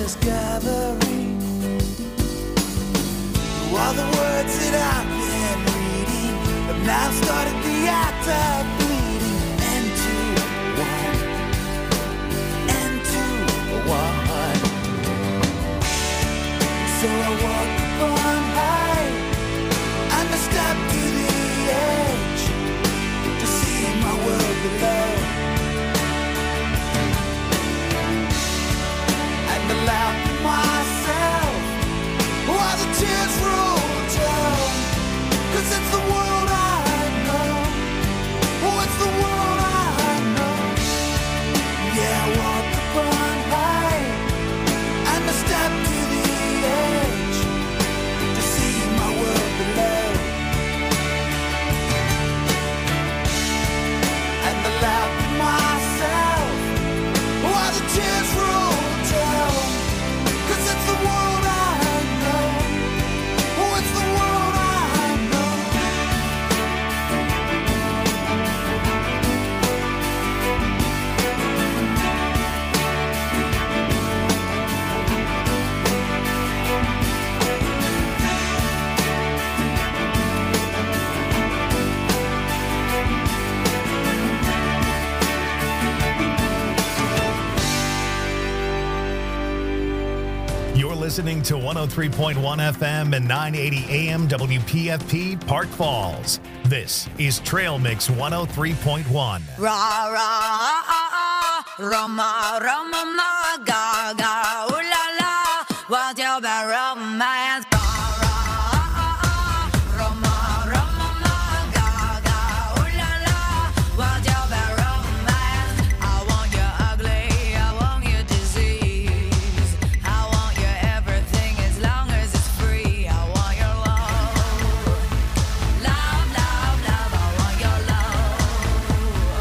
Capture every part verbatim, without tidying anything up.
this gathering. Through all the words that I've been reading, I've now started the act of bleeding into one, into one. So I walk upon high and I step to the edge to see my world below. And allow myself while the tears roll down, 'cause it's the world I know. Oh, it's the world I know. Yeah, I walk upon high and I step to the edge to see my world below. And allow myself while the tears roll down, 'cause it's the world I know. Oh, it's the world I know. You're listening to one oh three point one F M and nine eighty A M W P F P Park Falls. This is Trail Mix one oh three point one. Ra ra ah Roma Roma ma ga ga ooh la la, what's your bad romance? Ra ra ah Roma Roma ma ga ga ooh la la, what's your bad romance? I want you ugly, I want you disease, I want you everything as long as it's free. I want your love, love, love, love. I want your love.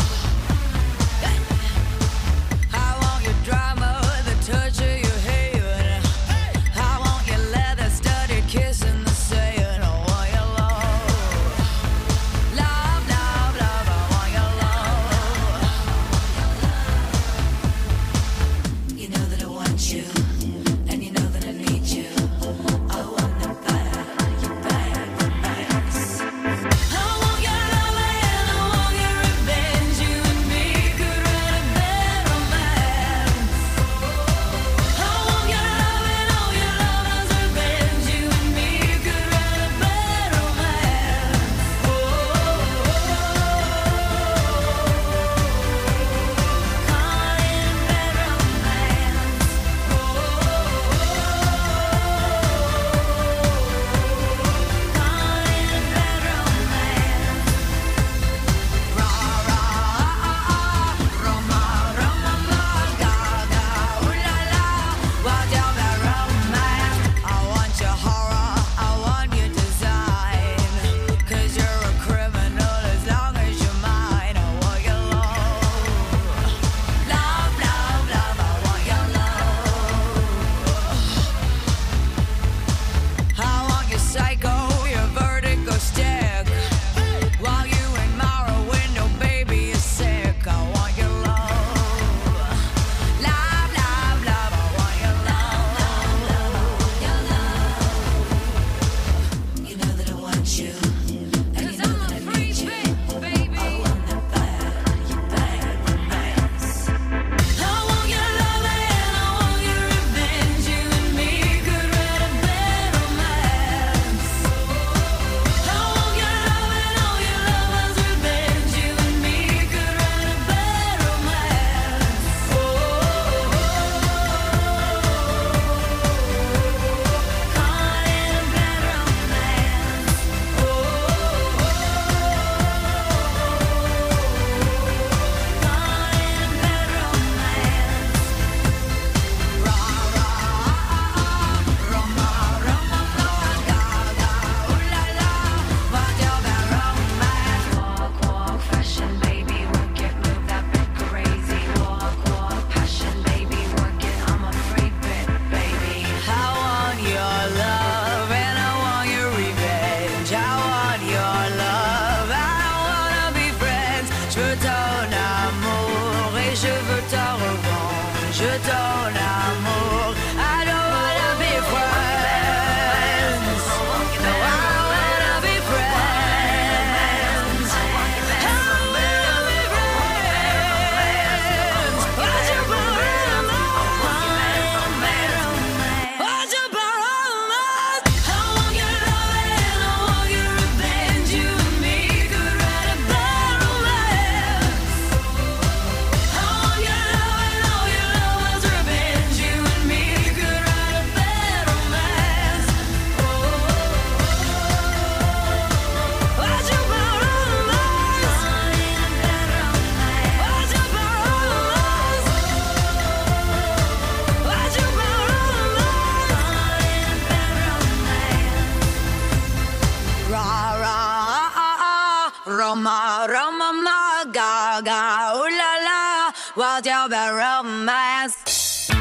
I want your drama, the touch of your hair. I want your leather studded kiss in the sand. I want your love, love, love, love. I want your love. You know that I want you, and you know that I need you. I want the bad, you bad, nice. I want your love and I want your revenge. You and me could write a bad romance. I want your love and all your lovers' revenge. You and me could write a bad romance. Oh, call it a bad romance. I want your psycho, your vertigo stick. While you admire a window, baby, you're sick. I want your love, love, love, love. I want your love, your love. You know that I want you, and you know that I need you. Baby. I want the bad, you bad romance. I want your love and I want your revenge. You and me could write a bad romance. I want your love and all your lovers' revenge. You and me could write a bad romance. Oh, call it a bad romance. Oh, call it a bad romance. Ra ra Roma Roma ma ga ga ooh la la, what's your bad romance? Walk walk fashion, baby, work it, move that bit crazy. Walk walk passion, baby, work it. I'm a free bit, baby. I want your love and I want your revenge. I want your love, I wanna be friends. Je veux ton amour et je veux ta revanche. Je veux ton amour, I Roma, Gaga, ooh la la, what about romance?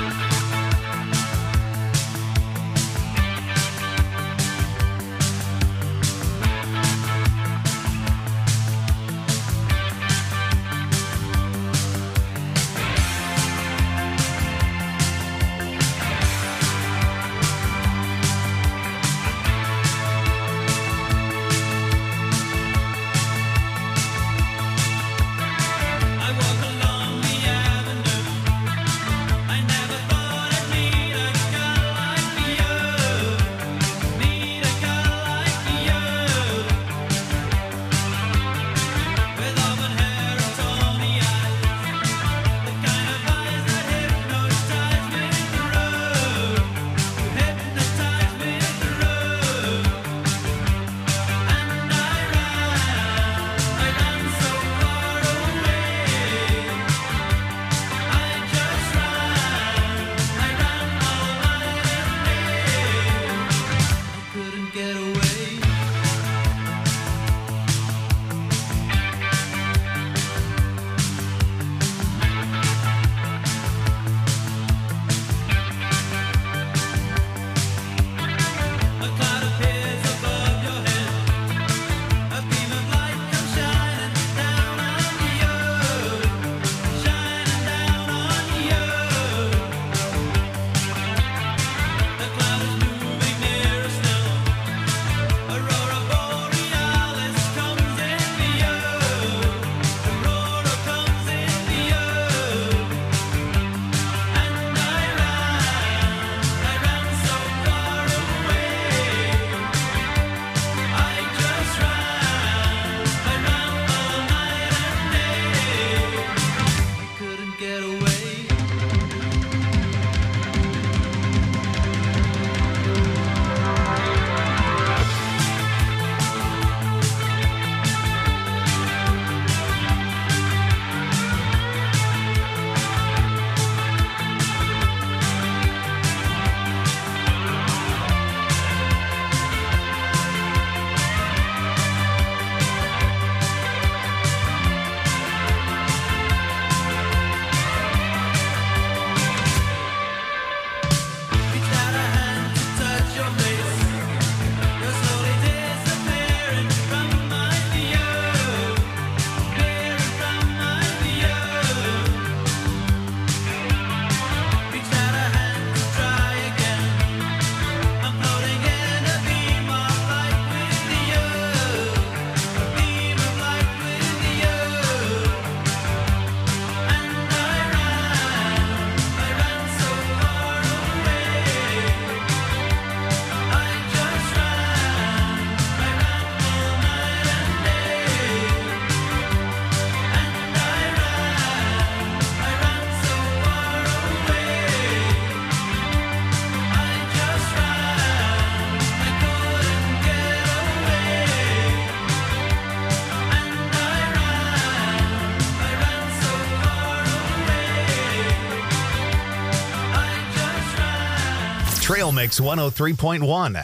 Trail Mix one oh three point one.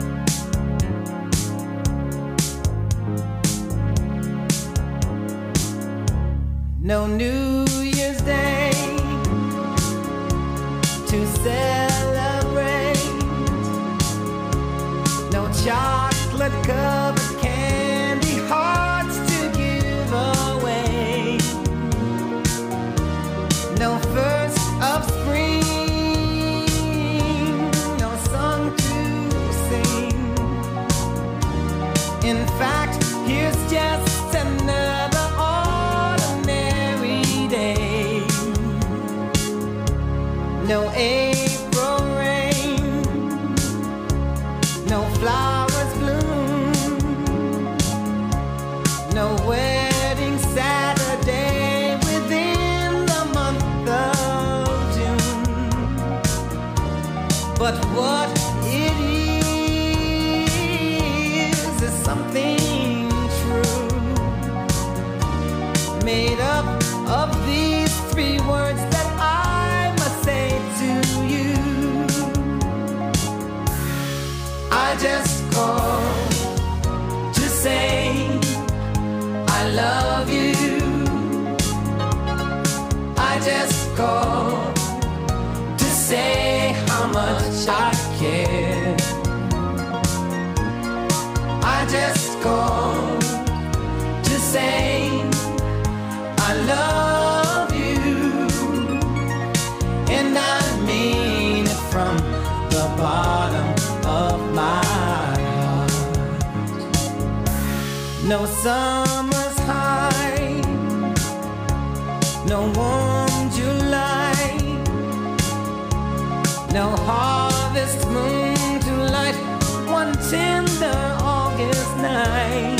No New Year's Day to celebrate. No chocolate covered candy hearts to give away. No first of spring. No song to sing. In fact, here's just another no April rain, no flowers bloom, no wedding Saturday within the month of June. But what it is is something true, made up of these three words that I say to you. I just called to say I love you. from the bottom of my heart. No summer's high, no warm July, no harvest moon to light one tender August night,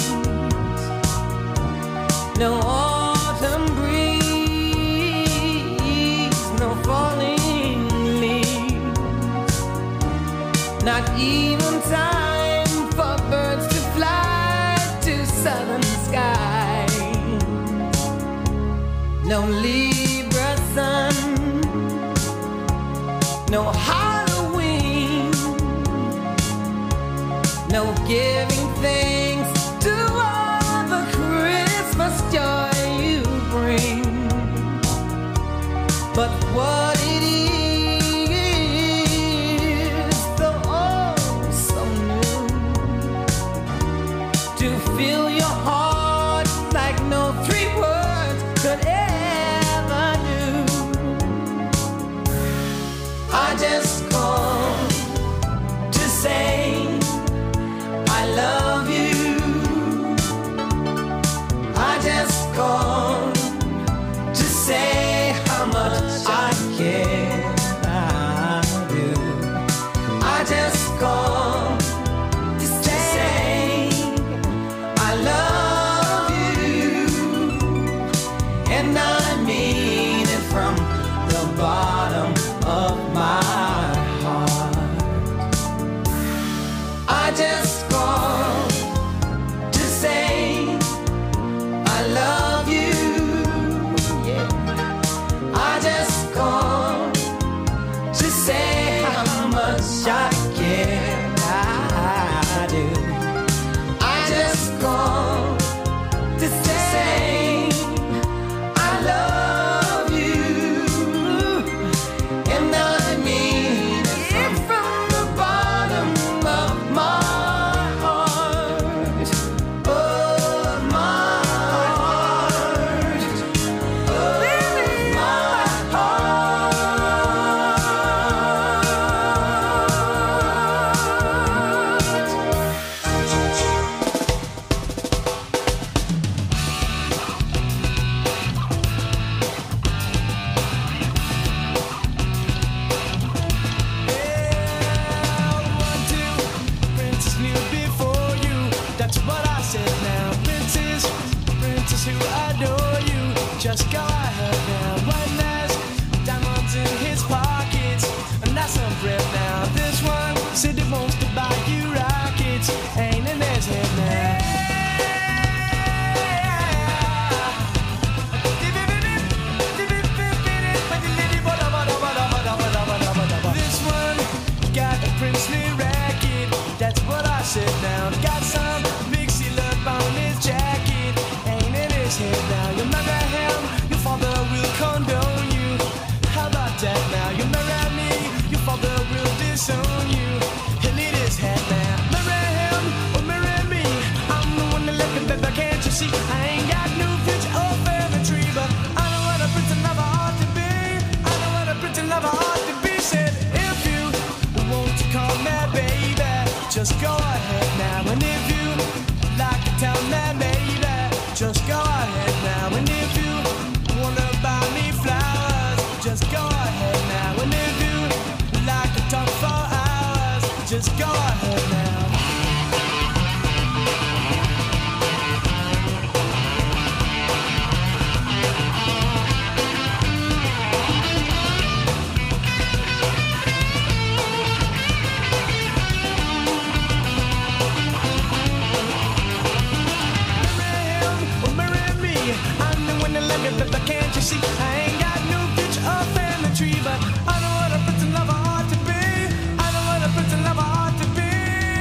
no autumn breeze, no falling leaves, not even time for birds to fly to southern skies, no Libra sun, no Halloween, no giving thanks to all the Christmas joy you bring. But what it is, though oh so new, to fill your heart like no three words could ever do. I just called to say I love you. I just called to say how much I care. I do. I just called to say I love you, and I mean it from the bottom of my heart. I just called to say I love you. Yeah. I just called to say how much I care. I do. I just called to say I love you, and I mean it from the bottom of my heart, of my heart, of my One, two, Princess knew before you. That's what I said now. Princess, Princess who adore you. Just go ahead now. One last diamonds in his pockets, and that's some bread now. This one said he wants to buy you rockets. Ain't in his head now. This one got a princely racket. That's what I said now. Got some mixy love on his jacket. Ain't in his head now. You marry him, your father will condone you. How about that now? You marry me, your father will disown you. He'll eat his head now. Marry him or marry me. I'm the one that left him, baby, can't you see? I ain't got no future or family tree, but I know what a pretty lover ought to be. I know what a pretty lover ought to be. Said if you want to call me baby, just go ahead now. And if you like to tell me baby, just go ahead now. And if you wanna buy me flowers, just go ahead now. And if you like to talk for hours, just go ahead now. Marry him or marry me. I'm the one that love you, but can't you see? I ain't got no future or family tree, but I know what a pretty lover ought to be. I know what a pretty lover ought to be.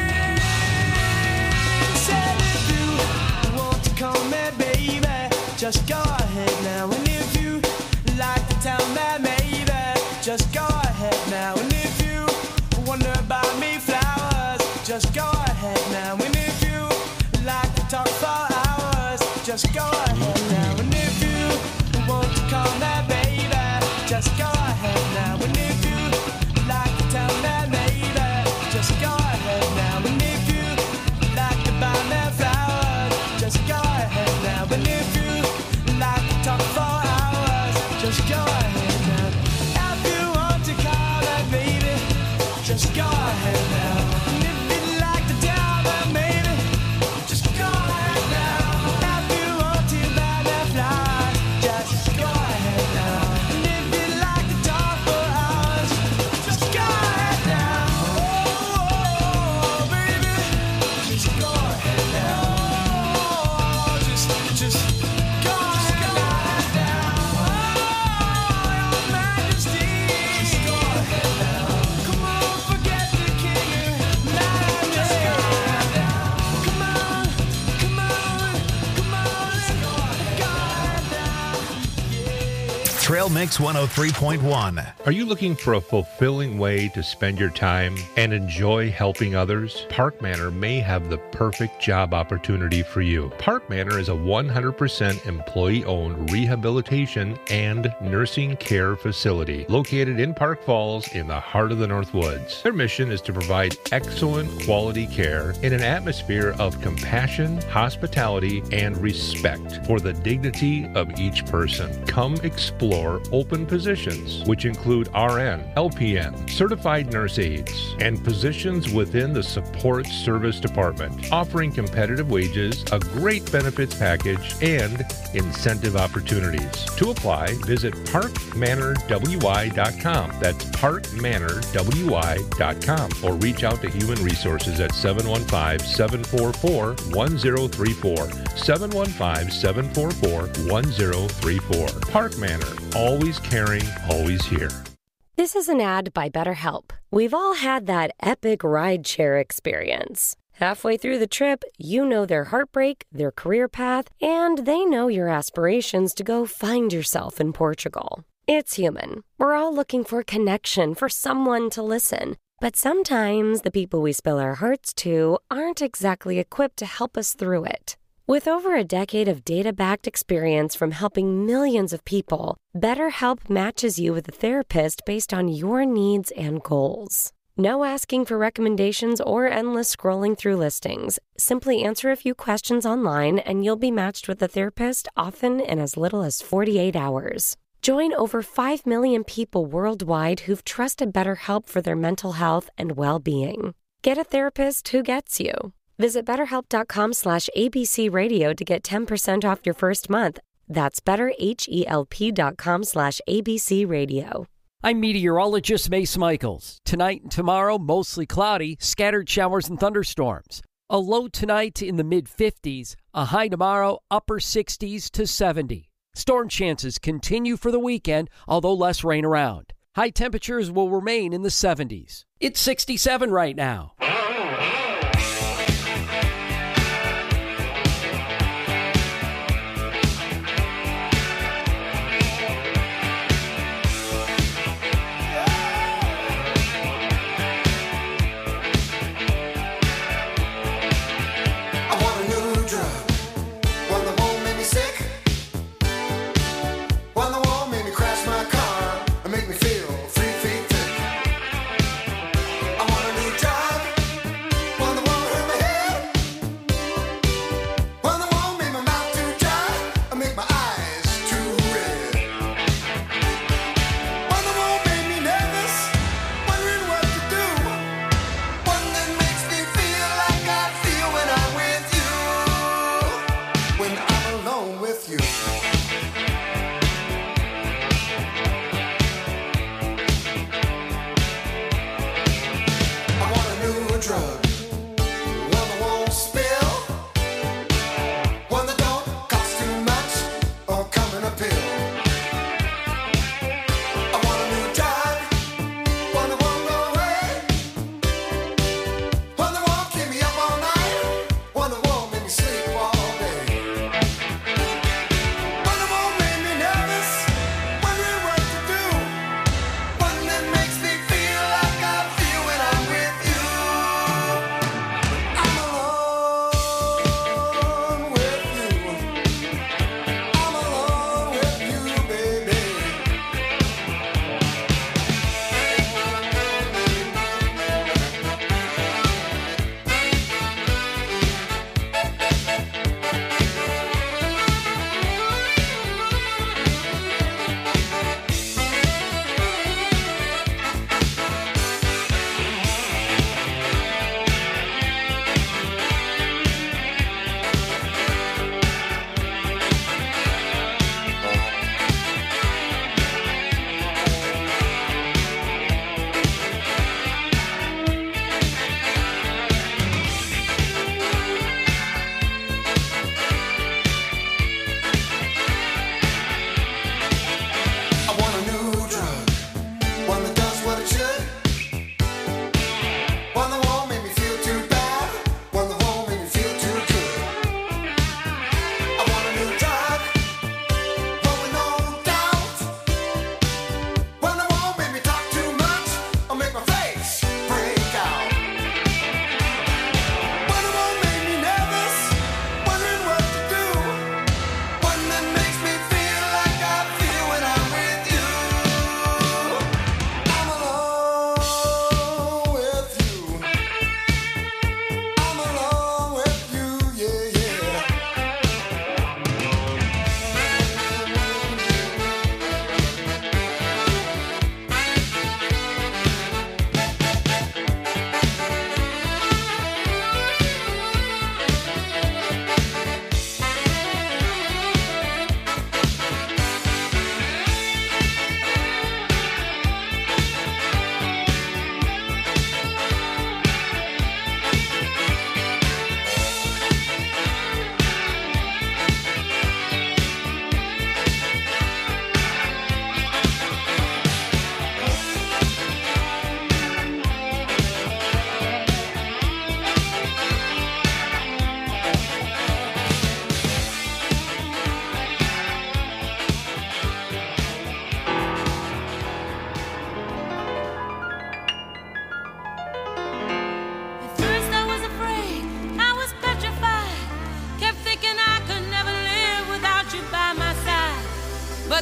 Said if you want to call me baby, just go ahead now. And if you like to tell me maybe, just go ahead now. And if you wanna buy me flowers, just go ahead now. And if you like to talk for hours, just go ahead now. And if you want to call me baby, just go ahead now. And if you like to tell me Just go ahead now. And if you'd like to tell them, maybe, just go ahead now. If you want to buy their flies, just go ahead now. And if you'd like to talk for hours, just go ahead now. Oh, baby, just go ahead now. Oh, just, just go ahead now. Oh, Your Majesty, just go ahead now. Come on, forget the king and majesty. Come on, come on, come on, let's go ahead now. Trail Mix one oh three point one. Are you looking for a fulfilling way to spend your time and enjoy helping others? Park Manor may have the perfect job opportunity for you. Park Manor is a one hundred percent employee-owned rehabilitation and nursing care facility located in Park Falls in the heart of the North Woods. Their mission is to provide excellent quality care in an atmosphere of compassion, hospitality, and respect for the dignity of each person. Come explore open positions, which include R N, L P N, certified nurse aides, and positions within the support service department, offering competitive wages, a great benefits package, and incentive opportunities. To apply, visit park manor w i dot com. That's park manor w i dot com, or reach out to Human Resources at seven one five, seven four four, one zero three four, seven one five, seven four four, one zero three four. Park Manor, always caring, always here. This is an ad by BetterHelp. We've all had that epic rideshare experience. Halfway through the trip, you know their heartbreak, their career path, and they know your aspirations to go find yourself in Portugal. It's human. We're all looking for connection, for someone to listen. But sometimes the people we spill our hearts to aren't exactly equipped to help us through it. With over a decade of data-backed experience from helping millions of people, BetterHelp matches you with a therapist based on your needs and goals. No asking for recommendations or endless scrolling through listings. Simply answer a few questions online and you'll be matched with a therapist, often in as little as forty-eight hours. Join over five million people worldwide who've trusted BetterHelp for their mental health and well-being. Get a therapist who gets you. Visit betterhelp.com slash ABC radio to get ten percent off your first month. That's betterhelp.com slash ABC radio. I'm meteorologist Mace Michaels. Tonight and tomorrow, mostly cloudy, scattered showers and thunderstorms. A low tonight in the mid fifties, a high tomorrow, upper sixties to seventy. Storm chances continue for the weekend, although less rain around. High temperatures will remain in the seventies. It's sixty-seven right now.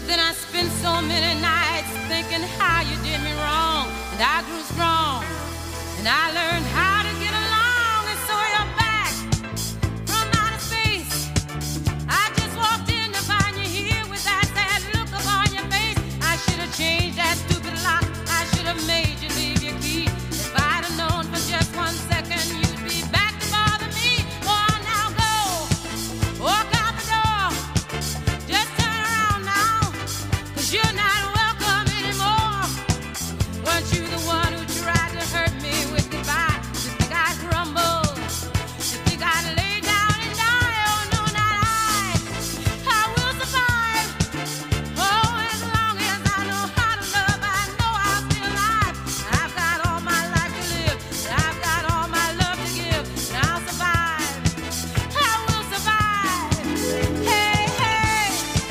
But then I spent so many nights thinking how you did me wrong, and I grew strong, and I learned how to get along, and so you're back from outer space. I just walked in to find you here with that sad look upon your face. I should have changed that stupid lock. I should have made you leave your key. If I'd have known for just one second you'd be back to bother me. Oh, now go, walk out the door. Just turn around now, 'cause you're not welcome anymore. Weren't you the one who tried to hurt me with goodbye? You think I'd crumble? You think I'd lay down and die? Oh, no, not I. I will survive. Oh, as long as I know how to love, I know I'll be alive. I've got all my life to live. I've got all my love to give. And I'll survive. I will survive. Hey, hey.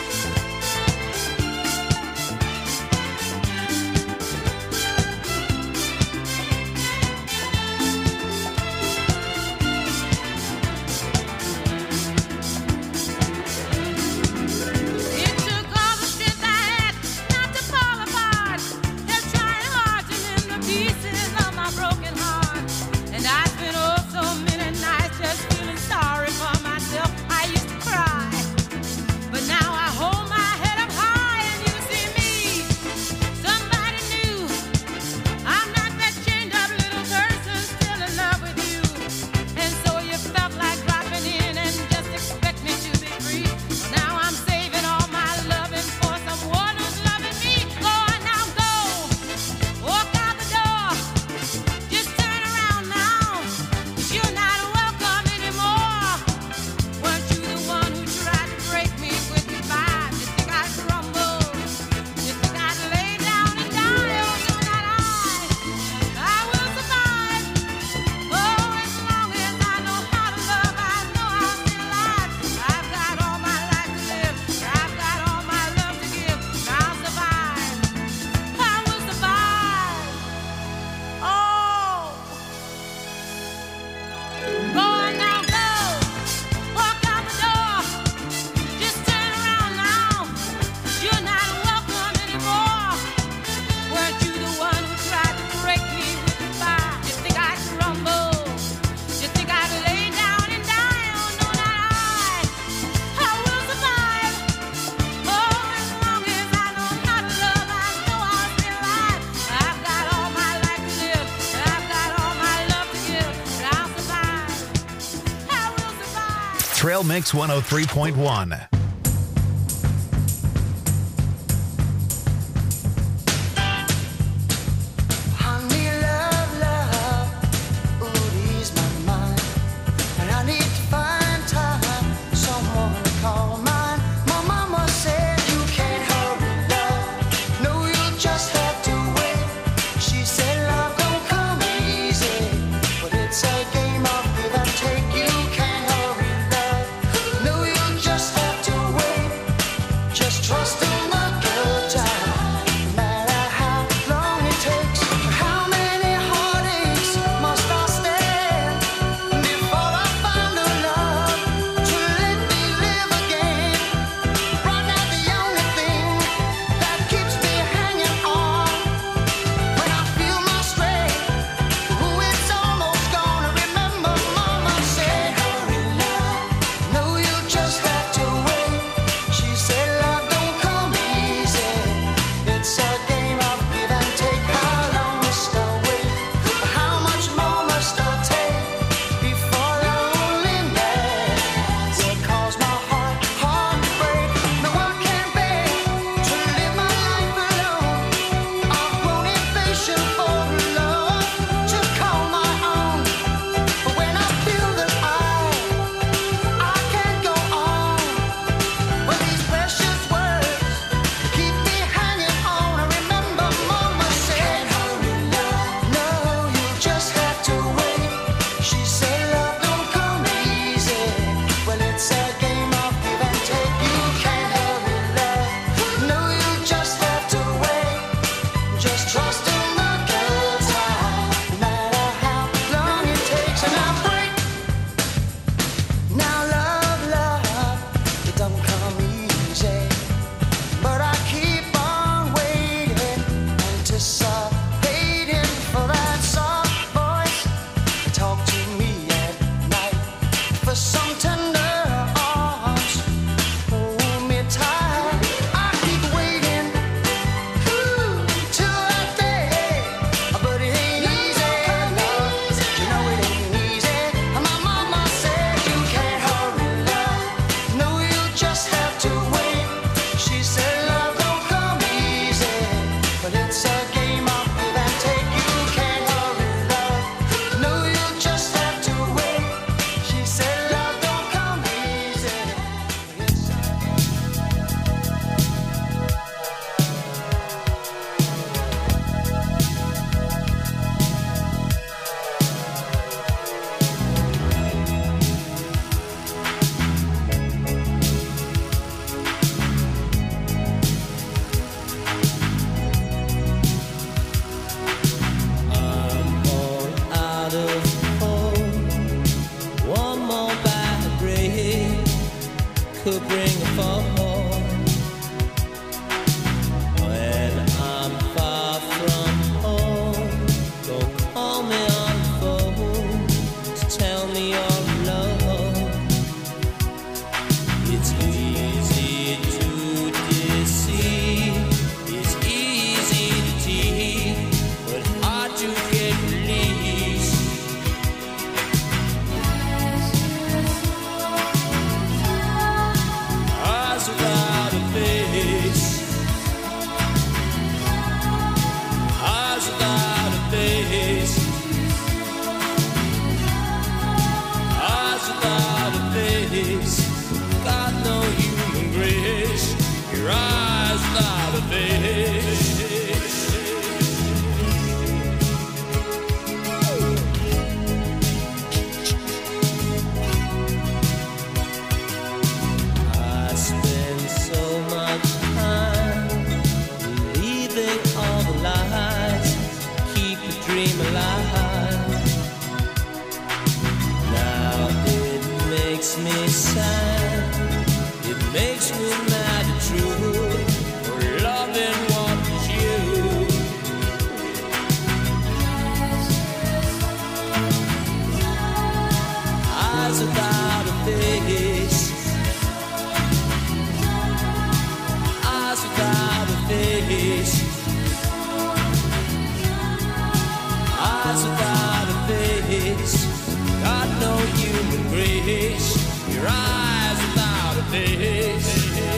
It took all the strength I had not to fall apart. Just trying hard to mend the pieces of my broken heart. And I spent oh so many nights just feeling sorry for myself. I used to cry, but now I hold my head up high and you see me, somebody new. I'm not that chained up little person still in love with you. And so you felt like dropping in and just expect me to be free. Now I'm saving all my loving for someone who's loving me. Go on now, go, walk out the door. Just turn around now, 'cause you're not welcome anymore. Weren't you the one who tried to break me with goodbye? You think I'd crumble? You think I'd lay down and die? Oh, no, not I. I will survive. Oh, as long as I know how to love, I know I'll be alive. I've got all my life to live. I've got all my love to give. And I'll survive. I will survive. Oh. Go on now, go. Walk out the door. Just turn around now. You're not welcome anymore. Weren't you the one who tried to break me with goodbye? You think I'd crumble? You think I'd lay down and die? Oh, no, not I. I will survive. Oh, as long as I know how to love, I know I'll be alive. I've got all my life to live. I've got all my love to give. And I'll survive. I will survive. Trail Mix one oh three point one. Honey, love, love, ooh, ease my mind. And I need to find time, someone to call mine. My mama said you can't hurry, love. No, you'll just have to wait. She said love don't come easy, but it's a game of give and take. You can't hurry, love. No, you'll just have to Eyes without a face, got no human grace. Your eyes without a face.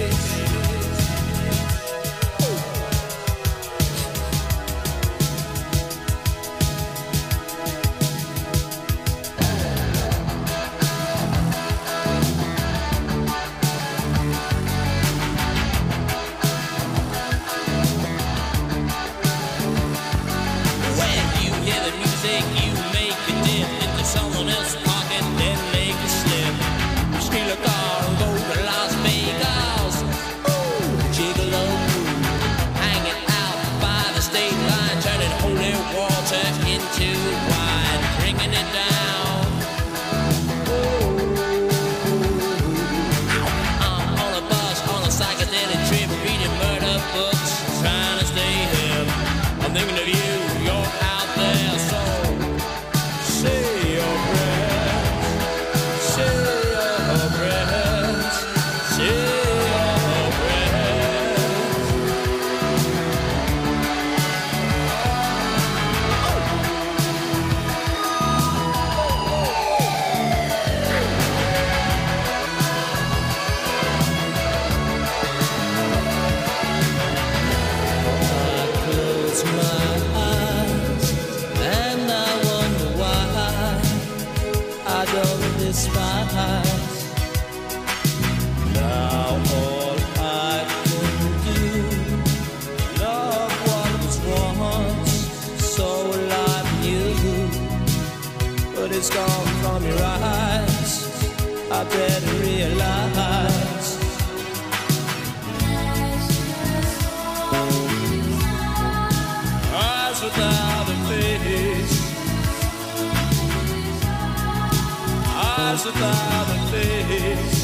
Someone else's pocket, then make a slip. Steal a car and go to Las Vegas. Ooh, gigolo, hanging out by the state line, turning holy water into wine, drinking it down. Ooh, I'm on a bus on a psychedelic trip, reading murder books, trying to stay hip. I'm thinking of you, you're out there, so say your prayers, say your prayers, say your prayers. I close my eyes and I wonder why I don't despise. Now all I can do, love what was once so alive in you, but it's gone from your eyes. I better realize. Eyes without a face, eyes without a face,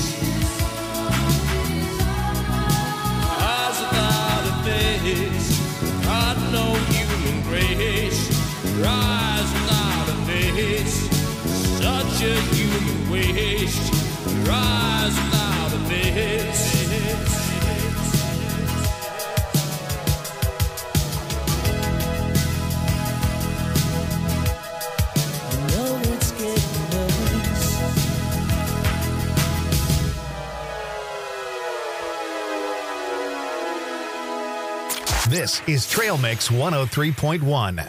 eyes without a face, got no human grace. Your eyes without a face, such a human waste. Your eyes without a face. know it's getting worse. This is Trail Mix one oh three point one.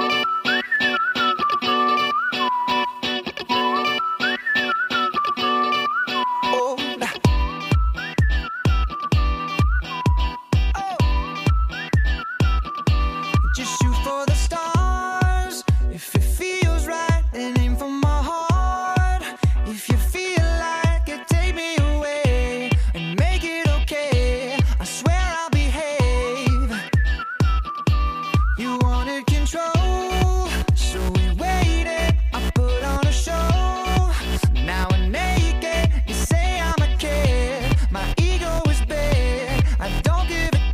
Just shoot for the stars. If it feels right, then aim for my heart. If you feel like it, take me away and make it okay. I swear I'll behave. You wanted control, so we waited. I put on a show. Now we're naked. You say I'm a kid. My ego is bad. I don't give a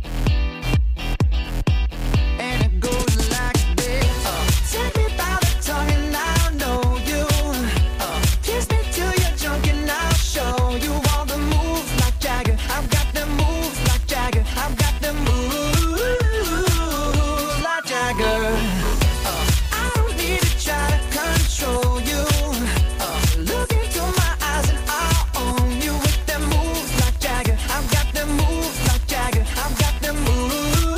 and it goes like this. Uh, take me by the tongue and I'll know you. Uh, kiss me till you're drunk and I'll show you all the moves like Jagger. I've got the moves like Jagger. I've got the moves like Jagger. Uh, I don't need to try to control you. Uh, look into my eyes and I'll own you with them moves like Jagger. I've got the moves like Jagger. I've got the moves.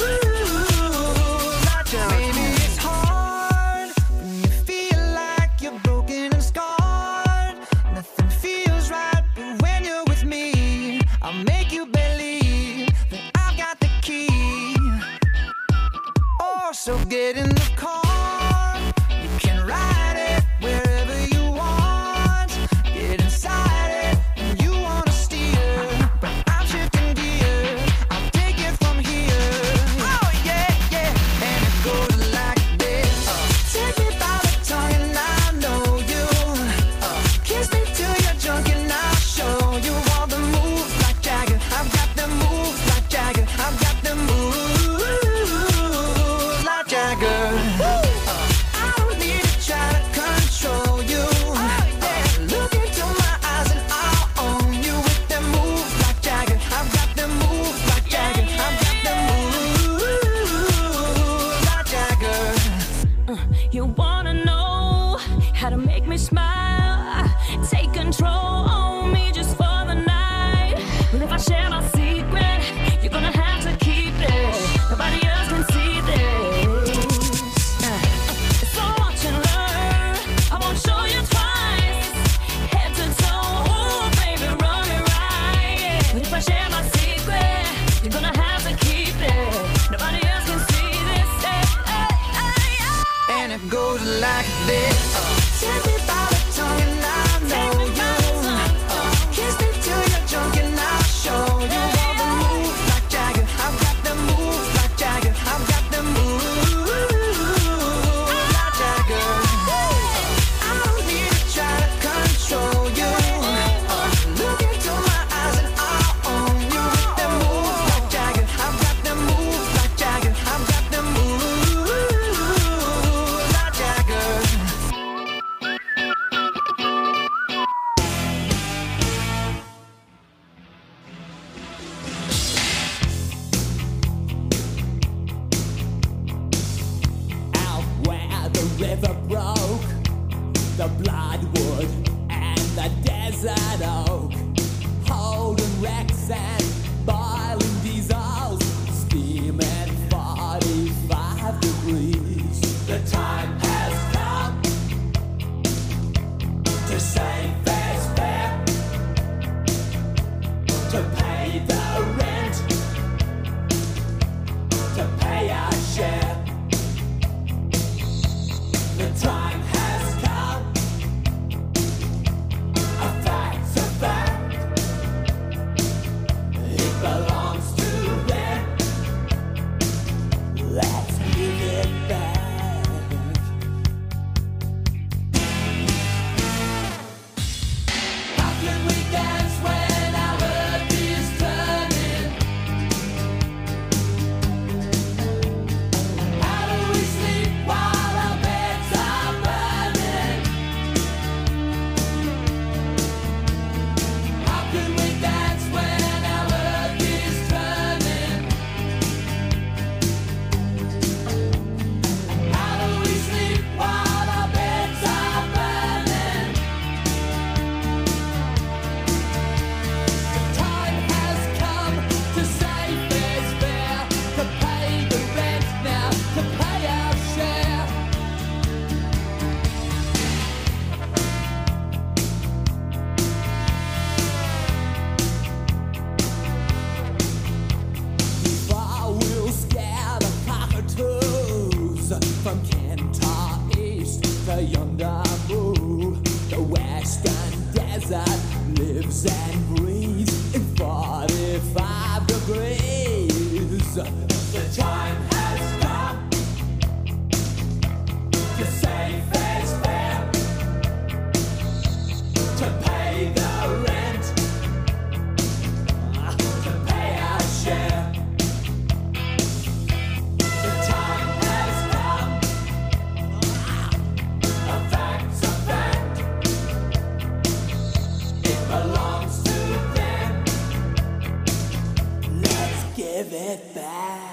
Maybe it's hard when you feel like you're broken and scarred. Nothing feels right, but when you're with me, I'll make you believe that I've got the key. Oh, so get in the car. You can ride it wherever you want. Get inside it and you wanna steer, but I'm shifting gears. I'll take it from here. Oh yeah, yeah, and it goes like this. Uh, take me by the tongue and I know you. Uh, kiss me till you're drunk and I'll show you all the moves like Jagger. I've got the moves like Jagger. I've got the moves like Jagger. Uh, I don't need to try to control you. Uh, look into my eyes and I'll own you with them moves like Jagger. I've got the moves like Jagger. I've got the moves like Jagger. You wanna know how to make me smile. Take control on me just for the night. But if I share my secret, you're gonna have to keep it. Nobody else can see this. Uh, so watch and learn. I won't show you twice. Head to toe, ooh, baby, run it right. But if I share my secret, you're gonna have to keep it. Nobody else can see this. Hey, hey, hey, hey. And it goes like this. Take me by the tongue and I know you. Kiss me till you're drunk and I'll show you all the moves like Jagger. I've got the moves like Jagger. I've got the moves like Jagger. I don't need to try to control you. Look into my eyes and I'll own you with the moves like Jagger. I've got the moves like Jagger. I've got the moves like Jagger. Out where the river broke, the bloodwood and the desert oak, holding wrecks and boiling diesels, steaming forty-five degrees. The time has come to save fair's fair, to pay the rent, to pay our share. The time has come. A fact's a fact. It belongs to them. Let's give it back. How can we dance when our earth is turning? How do we sleep while our beds are burning? How can we dance when our earth is turning? How do we sleep while our beds are burning? The time has come to save fair's fair, to pay the rent now, to pay our share. Before we'll scare the cockatoos from Kentar East to yonder moon, the western desert lives and breathes in forty-five degrees. The time has come to save fair's fair, to pay the rent, to pay our share. The time has come. A fact's a fact. It belongs to them. Let's give it back.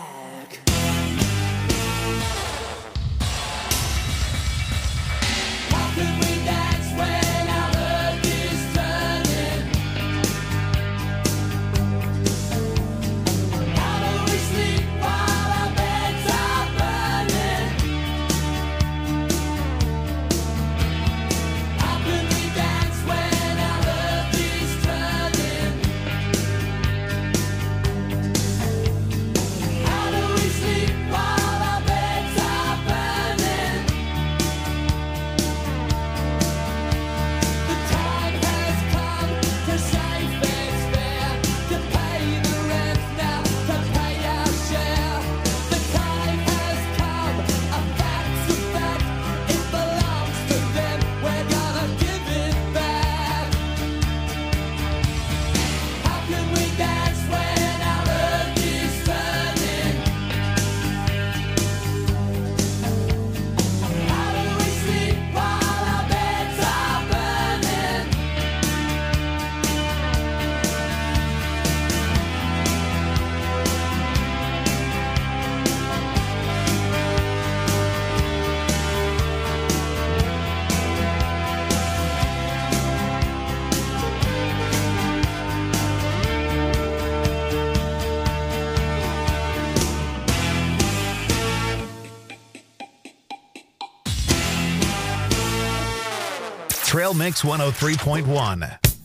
Trail Mix one oh three point one.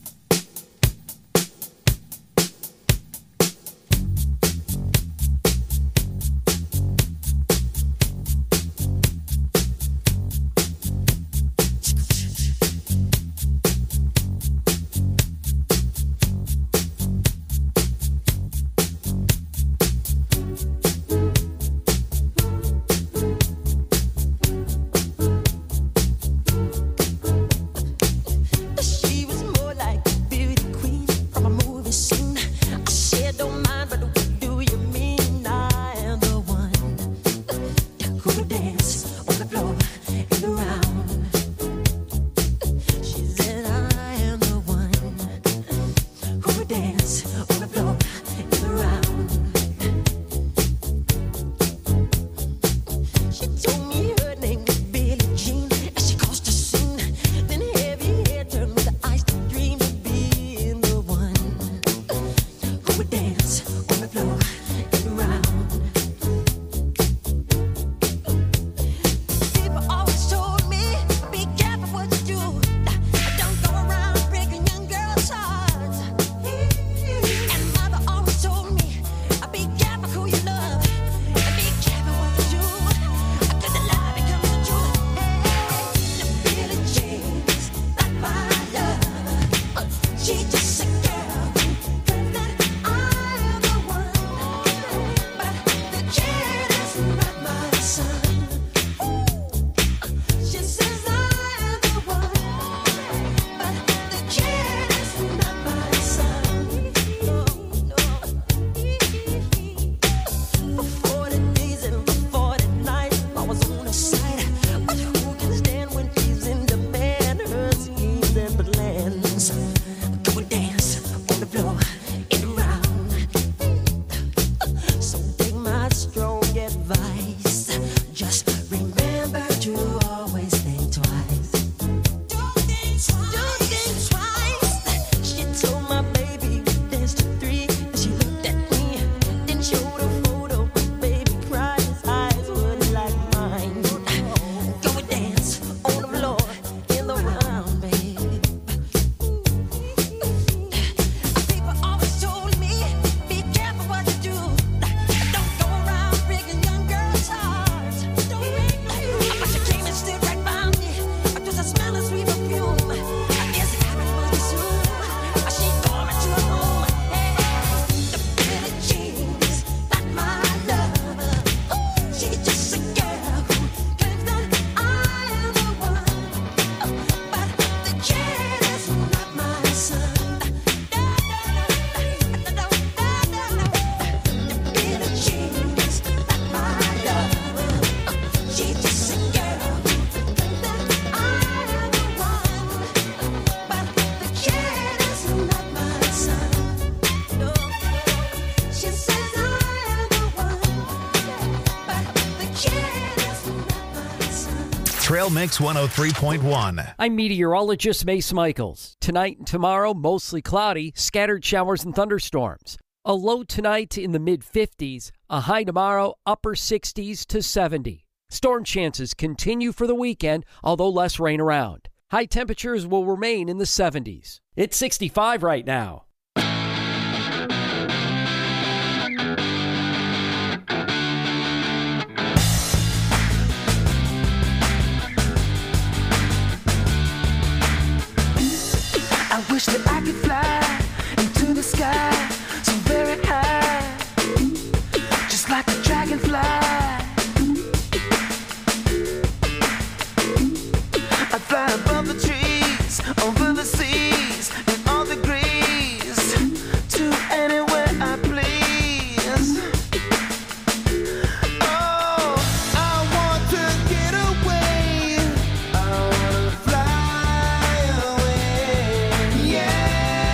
She was more like a beauty queen from a movie scene. I said, don't mind, but what do you mean? I am the one who would dance on the floor and around. She said, I am the one who would dance on the floor and around. She told me her name was Billie Jean as she caused a scene. Then heavy hair turned with the eyes to dream of being the one who would dance on the floor and around. People always told me, be careful what you do. Don't go around breaking young girls' hearts. And mother always told me, be careful who you love. And be careful what you do. Cause the lie becomes the truth. Hey, Billie Jean's not my love. She just a girl who claims that I am the one. But the kid is not my son. She says I am the one. But the kid is not my son. No, no. For forty days and for forty nights, I was on her side. But who can stand when she's in demand? Her schemes and plans. Go and dance on the floor and around. So take my strong advice. Just remember to always think twice. Don't think twice. She told my baby we danced to three. And she looked at me, then showed a photo. My baby cried, his eyes were like mine. Go and dance on the floor in the round, babe. People always told me, be careful what you do. Don't go around breaking young girls' hearts. But she came and stood right by me. Just a smell of sweet perfume. I guess it happened must be soon. She called me to her home. Hey, the Billie Jean's not my lover. She's just a girl who claims that I am the one. But the kid is not my son. Billie Jean's not my lover. She's just a girl who claims that I am the one. But the kid is not my son. No, she says I am the one. But the kid is not my son. Trail Mix one oh three point one. I'm meteorologist Mace Michaels. Tonight and tomorrow, mostly cloudy, scattered showers and thunderstorms. A low tonight in the mid fifties, a high tomorrow, upper sixties to seventy. Storm chances continue for the weekend, although less rain around. High temperatures will remain in the seventies. It's sixty-five right now. I wish that I could fly into the sky so very high, just like a dragonfly. I'd fly above the trees, over the seas, and all the degrees, to anywhere I please. Oh, I want to get away. I wanna fly away. Yeah.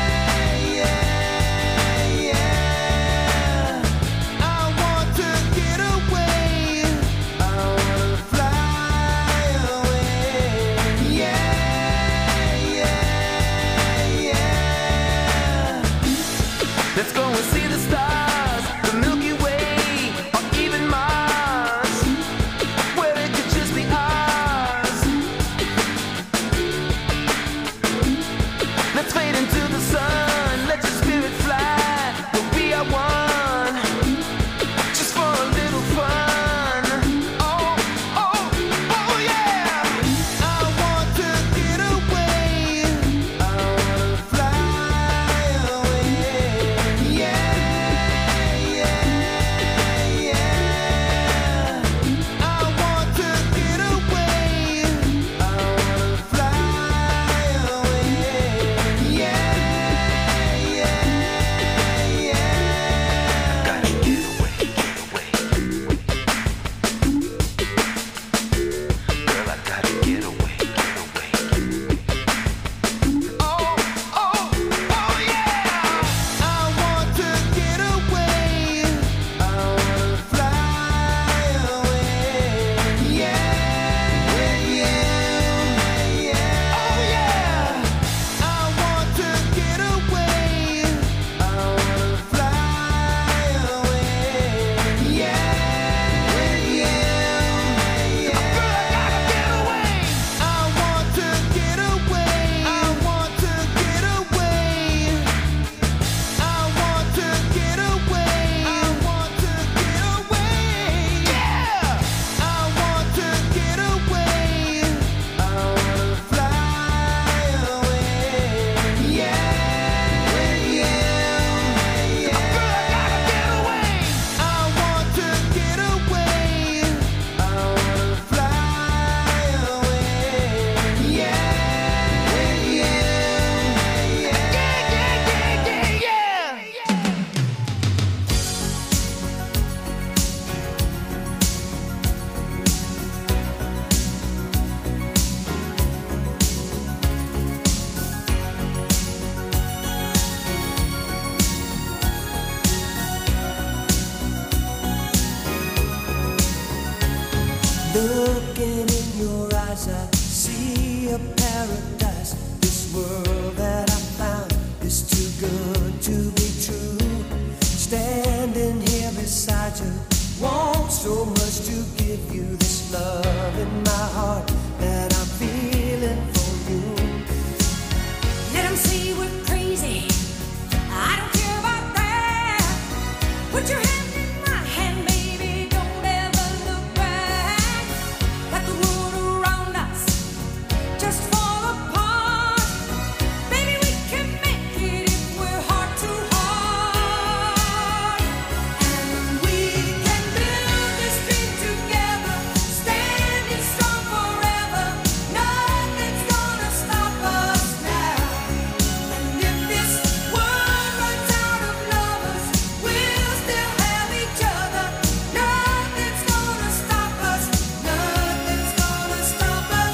as I see a paradise. This world that I found is too good to be true. Standing here beside you, want so much to give you this love in my heart that I'm feeling for you. Let 'em say we're crazy. I don't care about that. Put your hand in my hand, baby. Don't ever look back. Let the world around us just fall apart. Baby, we can make it if we're heart to heart. And we can build this dream together, standing strong forever. Nothing's gonna stop us now. And if this world runs out of lovers, we'll still have each other. Nothing's gonna stop us. Nothing's gonna stop us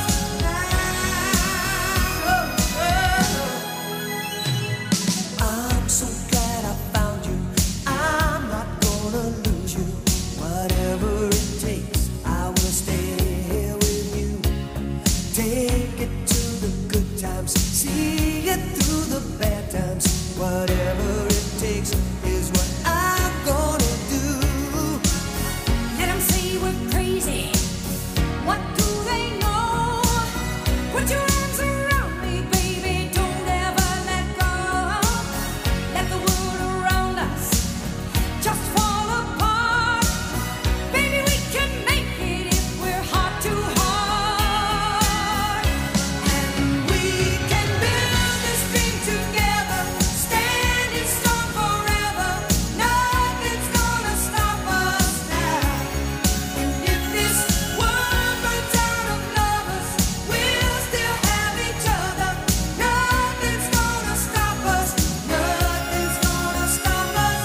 now. I'm so glad I found you. I'm not gonna lose you. Whatever it takes, I will stay here with you. Take it to the good times, see it through the bad times. Whatever it takes is what I'm gonna do. Let 'em say we're crazy. What do they know? Put your arms around me, baby. Don't ever let go. Let the world around us just fall apart. Baby, we can make it if we're heart to heart. And we can build this dream together, standing strong forever. Nothing's gonna stop us now. And if this world runs out of lovers, we'll still have each other. Nothing's gonna stop us. Nothing's gonna stop us.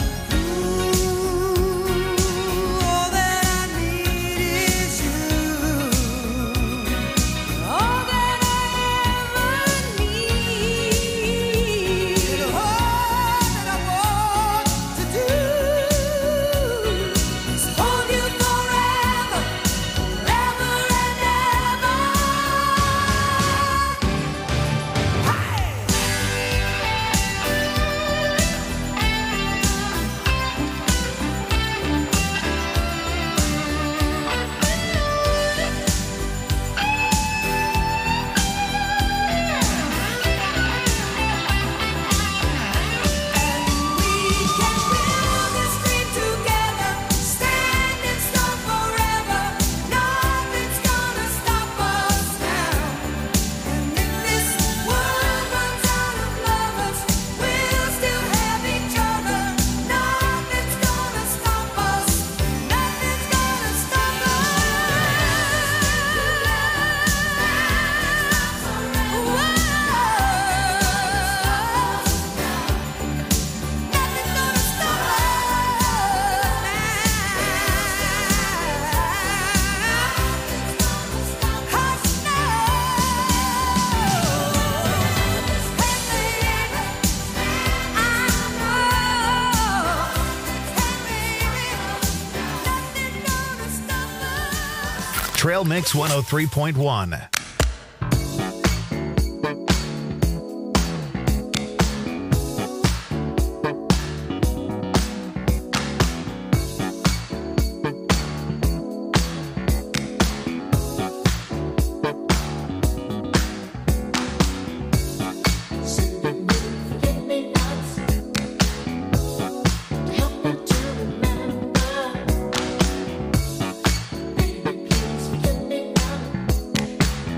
Ooh, all that I need is you. All that I ever need. All that I want to do is hold you forever, forever and ever. We can build this dream together, standing strong forever. Nothing's gonna stop us now. And if this world runs out of lovers, we'll still have each other. Nothing's gonna stop us. Nothing's gonna stop us. Nothing's gonna stop Trail Mix one oh three point one. Baby, please forget me now.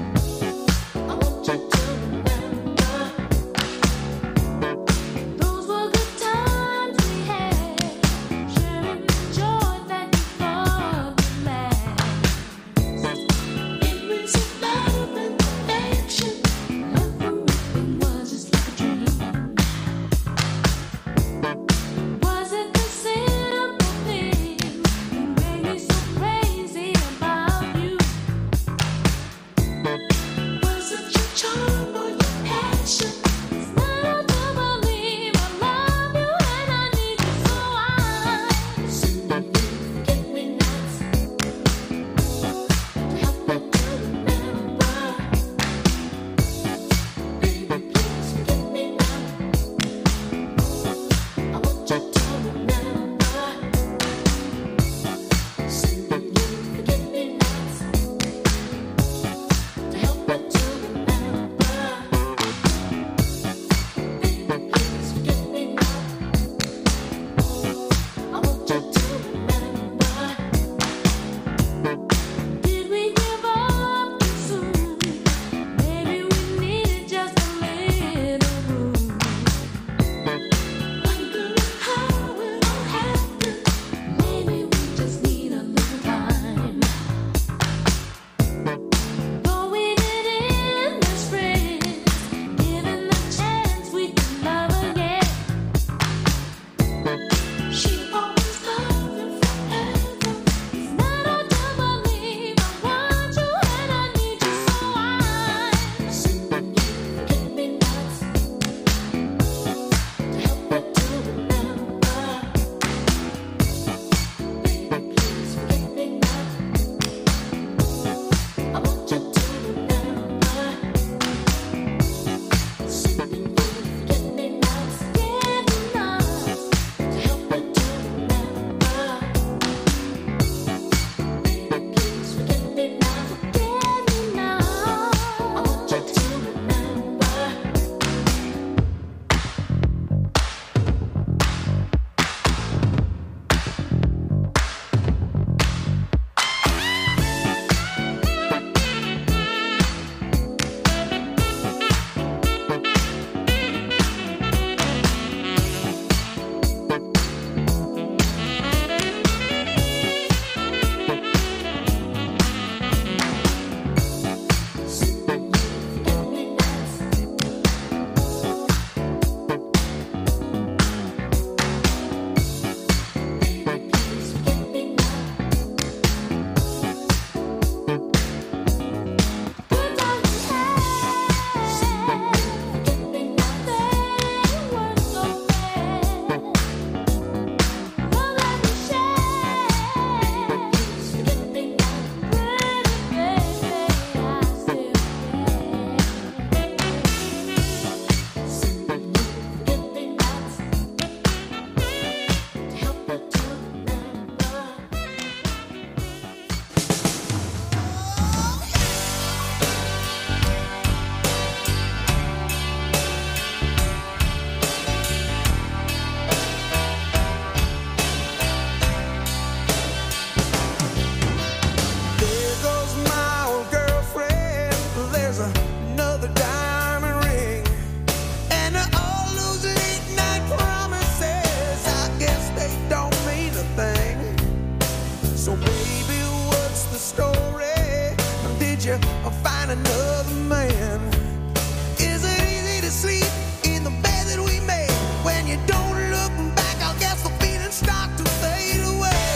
find another man. Is it easy to sleep in the bed that we made? When you don't look back, I guess the feelings start to fade away.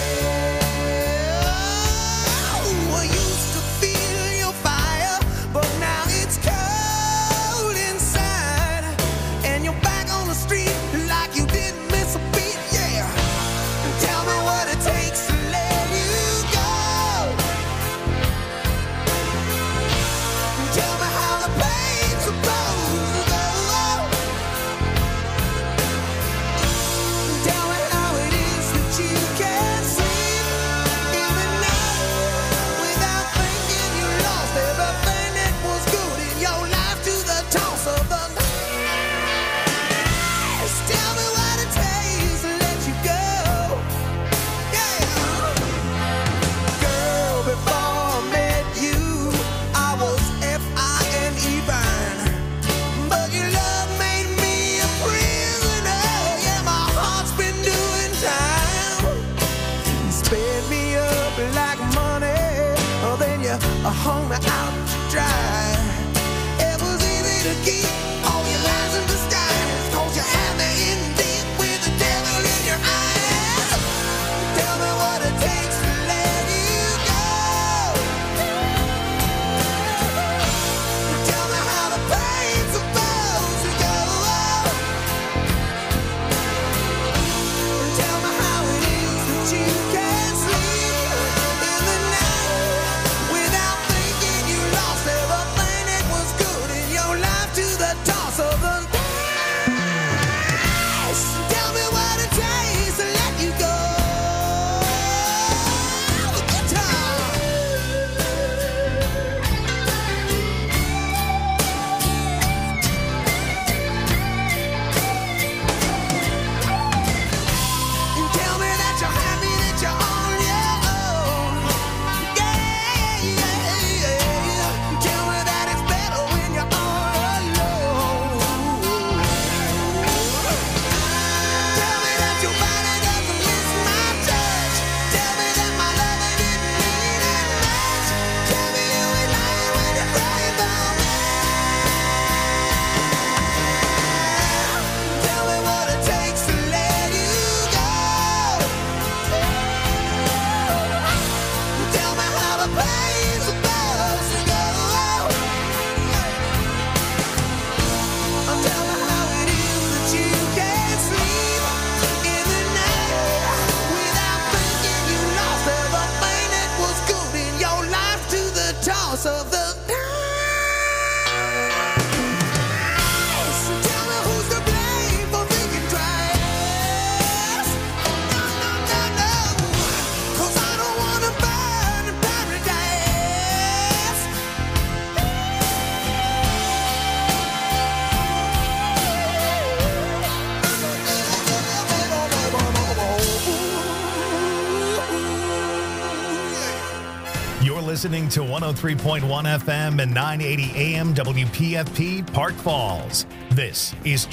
Oh, I used to feel your fire, but now it's cold inside. And you're back on the street like you didn't miss a beat, yeah. Tell me what it takes to let you go. Tell me how the pain's supposed to go. Tell me how it is that you can't sleep in the night without thinking you lost everything that was good in your life to the toss of the dice. Tell me what it takes to let you go. Yeah. Girl, before I met you, I was F I N E burn. But your love made me a prisoner. Yeah, my heart's been doing time. You sped me up like money, oh, then you hung me out to dry. It was easy to keep all your lies in disguise, 'cause you had me in deep with the devil in your eyes. Tell me what it takes to let you go. Tell me how the pain's supposed to go. Tell me how it is that you can't sleep in the night without thinking you lost everything that was good in your life to the toss of the dice. Tell me what it takes to let you go. The guitar. You tell me that you're happy, that you're on your own. Yeah, yeah, yeah. You tell me that it's better when you're all alone. Tell me that your body doesn't miss my touch. Tell me that my loving didn't mean that much. Tell me you ain't lying when you're crying about me. Tell me what it takes to let you go. Tell me how the pain's supposed to go. Tell me how it is that you can't sleep in the night without thinking you lost everything that was good in your life to the toss of the dice. Tell me who's to blame for thinking twice. No, no, no, no, 'cause I don't wanna burn in paradise. You're listening to one oh three point one F M and nine eighty A M W P F P Park Falls. This is